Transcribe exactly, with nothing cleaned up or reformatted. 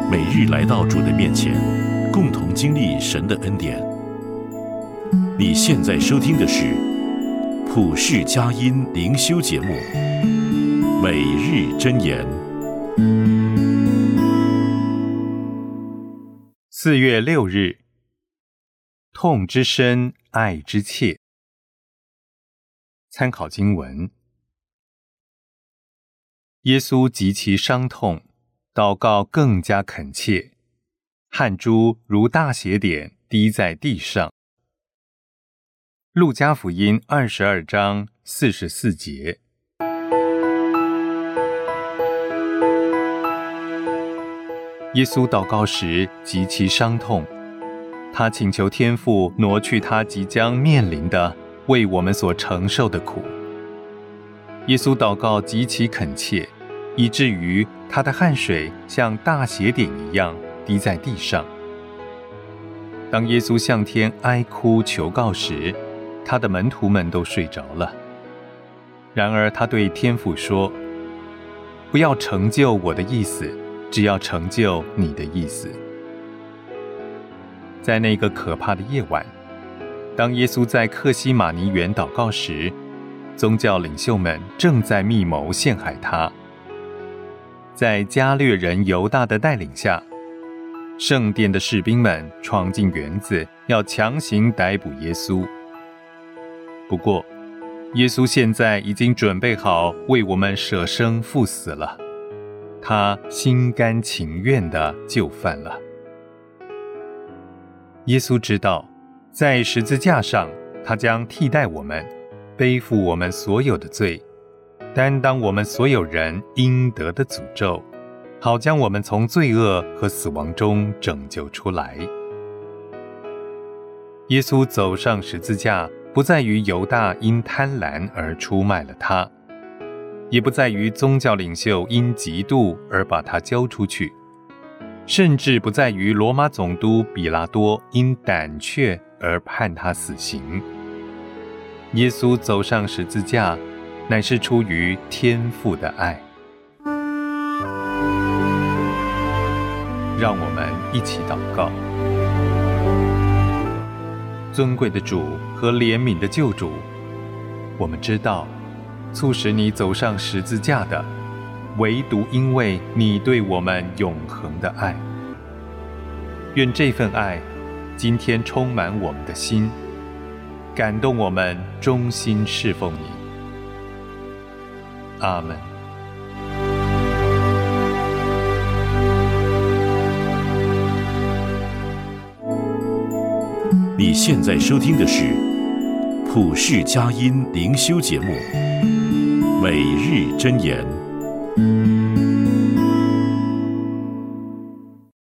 每日来到主的面前，共同经历神的恩典。你现在收听的是普世佳音灵修节目《每日箴言》。 四月六日，痛之深，爱之切。参考经文：耶稣极其伤痛，祷告更加恳切，汗珠如大血点滴在地上。路加福音二十二章四十四节。耶稣祷告时极其伤痛，他请求天父挪去他即将面临的为我们所承受的苦。耶稣祷告极其恳切，以至于他的汗水像大血点一样滴在地上。当耶稣向天哀哭求告时，他的门徒们都睡着了。然而他对天父说：不要成就我的意思，只要成就你的意思。在那个可怕的夜晚，当耶稣在客西马尼园祷告时，宗教领袖们正在密谋陷害他。在加略人犹大的带领下，圣殿的士兵们闯进园子，要强行逮捕耶稣。不过，耶稣现在已经准备好为我们舍生赴死了，他心甘情愿地就范了。耶稣知道，在十字架上，他将替代我们，背负我们所有的罪，担当我们所有人应得的诅咒，好将我们从罪恶和死亡中拯救出来。耶稣走上十字架，不在于犹大因贪婪而出卖了他，也不在于宗教领袖因嫉妒而把他交出去，甚至不在于罗马总督比拉多因胆怯而判他死刑。耶稣走上十字架，乃是出于天父的爱。让我们一起祷告。尊贵的主和怜悯的救主，我们知道，促使你走上十字架的，唯独因为你对我们永恒的爱。愿这份爱今天充满我们的心，感动我们忠心侍奉你。阿们。 你现在收听的是普世佳音灵修节目《每日箴言》。